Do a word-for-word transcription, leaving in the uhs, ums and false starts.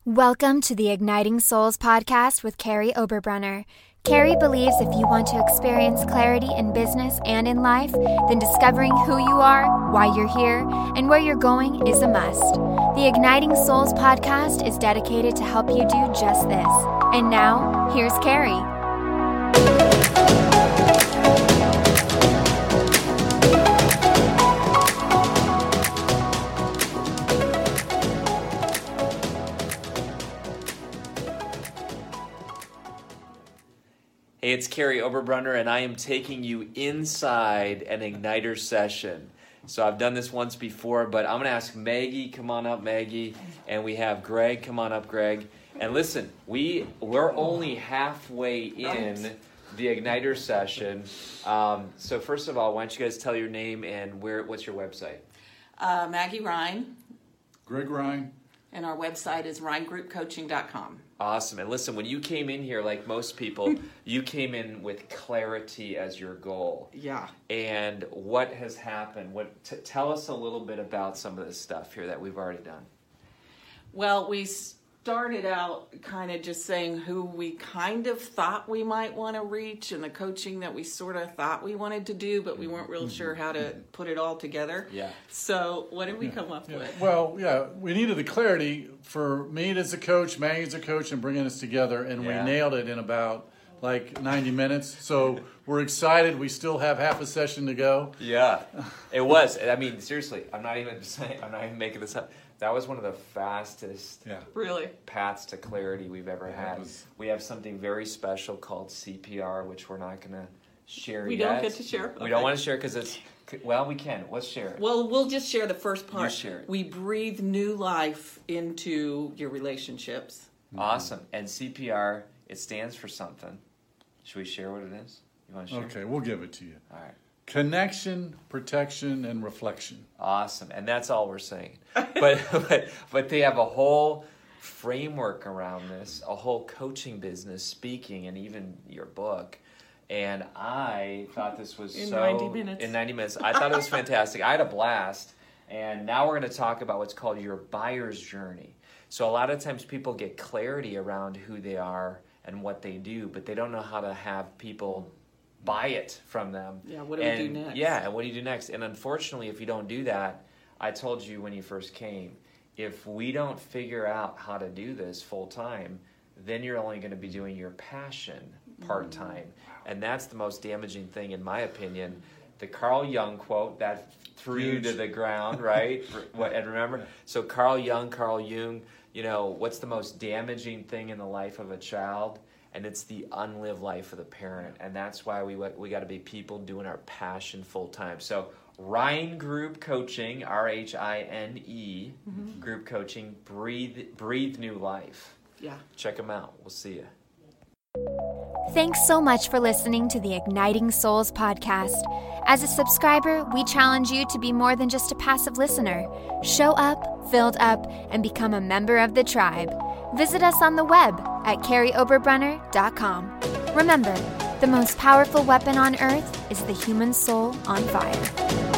Welcome to the Igniting Souls podcast with Carrie Oberbrunner. Carrie believes if you want to experience clarity in business and in life, then discovering who you are, why you're here, and where you're going is a must. The Igniting Souls podcast is dedicated to help you do just this. And now, here's Carrie. Hey, it's Carrie Oberbrunner, and I am taking you inside an Igniter session. So I've done this once before, but I'm going to ask Maggie, come on up, Maggie, and we have Greg, come on up, Greg. And listen, we, we're only halfway in the Igniter session. Um, so first of all, why don't you guys tell your name and where? What's your website? Uh, Maggie Ryan. Greg Ryan. And our website is ryan group coaching dot com. Awesome. And listen, when you came in here, like most people, you came in with clarity as your goal. Yeah. And what has happened? What? T- tell us a little bit about some of this stuff here that we've already done. Well, we started out kind of just saying who we kind of thought we might want to reach and the coaching that we sort of thought we wanted to do, but we weren't real sure how to put it all together. Yeah. So what did we Yeah, come up yeah. with? Well, yeah, we needed the clarity for me as a coach, Maggie as a coach, and bringing us together, and Yeah. we nailed it in about like ninety minutes. So we're excited. We still have half a session to go. Yeah, it was. I mean, seriously, I'm not even saying, I'm not even making this up. That was one of the fastest Yeah. Really? paths to clarity we've ever had. was- We have something very special called C P R, which we're not going to share We yet. don't get to share? We don't Okay. want to share because it's, well, we can. Let's share it. Well, we'll just share the first part. share it. We breathe new life into your relationships. Awesome. And C P R, it stands for something. Should we share what it is? You want to share? Okay, we'll give it to you. All right. Connection, protection, and reflection. Awesome, and that's all we're saying. But but but they have a whole framework around this, a whole coaching business, speaking, and even your book. And I thought this was In so ninety minutes. in ninety minutes. I thought it was fantastic. I had a blast. And now we're going to talk about what's called your buyer's journey. So a lot of times people get clarity around who they are and what they do, but they don't know how to have people buy it from them. Yeah, what do and, we do next? Yeah, and what do you do next? And unfortunately, if you don't do that, I told you when you first came, if we don't figure out how to do this full time, then you're only going to be doing your passion part time. Mm-hmm. And that's the most damaging thing, in my opinion. The Carl Jung quote that threw you to the ground, right? And remember, so Carl Jung, Carl Jung, you know, what's the most damaging thing in the life of a child? And it's the unlived life of the parent. And that's why we we got to be people doing our passion full time. So Ryan Group Coaching, R H I N E, mm-hmm. Group Coaching, breathe, breathe new life. Yeah. Check them out. We'll see you. Thanks so much for listening to the Igniting Souls podcast. As a subscriber, we challenge you to be more than just a passive listener. Show up, filled up, and become a member of the tribe. Visit us on the web at carrie oberbrunner dot com. Remember, the most powerful weapon on earth is the human soul on fire.